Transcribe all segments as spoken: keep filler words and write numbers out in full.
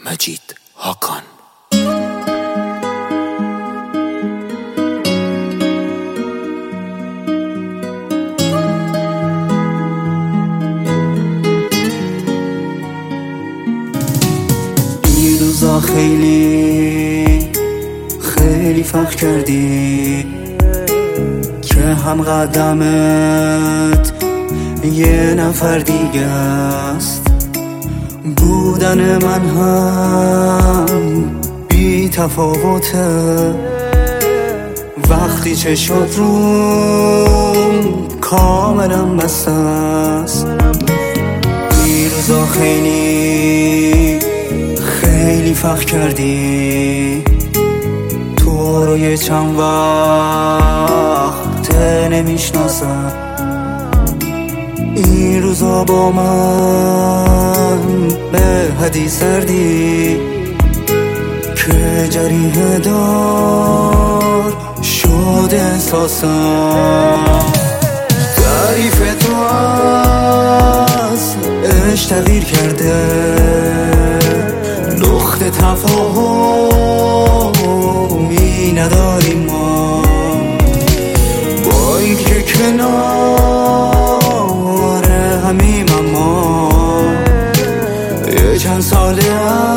مجید هاکان. این روزا خیلی خیلی فخر کردی که هم قدمت یه نفر دیگه است، بودن من هم بی تفاوته. وقتی چشات روم کاملا بسته است، این روزا خیلی خیلی فخر کردی، تو رو یه چند وقت نمیشناسم. این روزا با من به حدی سردی که جریه دار شد احساسم. تعریف تو از عشق تغییر کرده، لخت تفاهمی نداریم ما، با این که کنار همیم اما یه چند ساله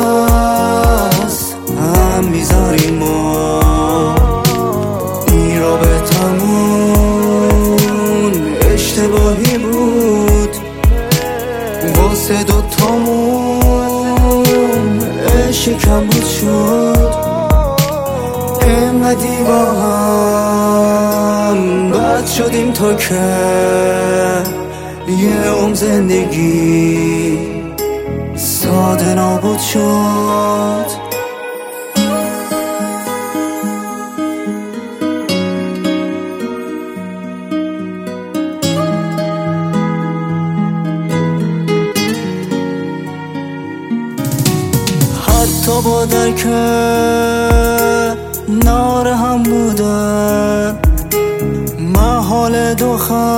از هم میذاریم ما. این رابطمون اشتباهی بود، واسه دوتامون عشق کم بود شد. اینقدی با هم بد شدیم تا که یه عمر زندگی ساده نابود شد. حتی با درک نار هم بودن، محال دو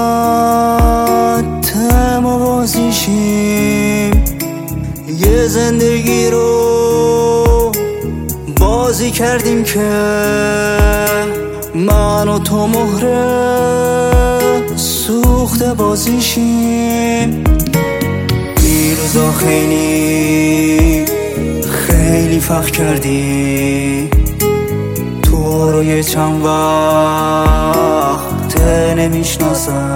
خط موازیشیم. یه زندگی رو بازی کردیم که من و تو مهره سوخت بازیشیم. این روزا خیلی خیلی فخر کردی، تو رو یه چند وقت نمیشناسم.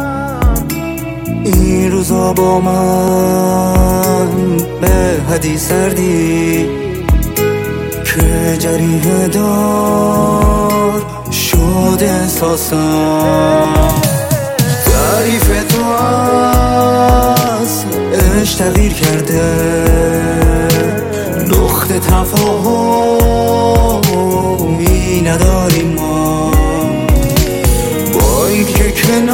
این روزا با من به حدی سردی که جریه دار شد احساسم. تعریف تو از عشق تغییر کرده، لخت تفاهمی نداریم ما، با این که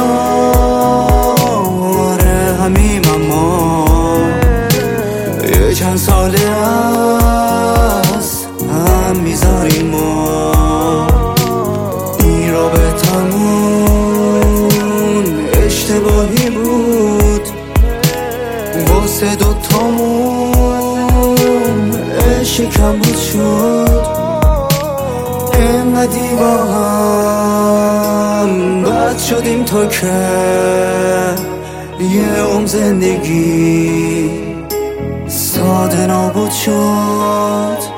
کنار همیم اما یه چند ساله از هم میذاریم ما. این رابطمون اشتباهی بود، واسه دوتامون عشق کم بود شد. اینقدی با هم بد شدیم تا که یه عمر زندگی ساده نابود شد.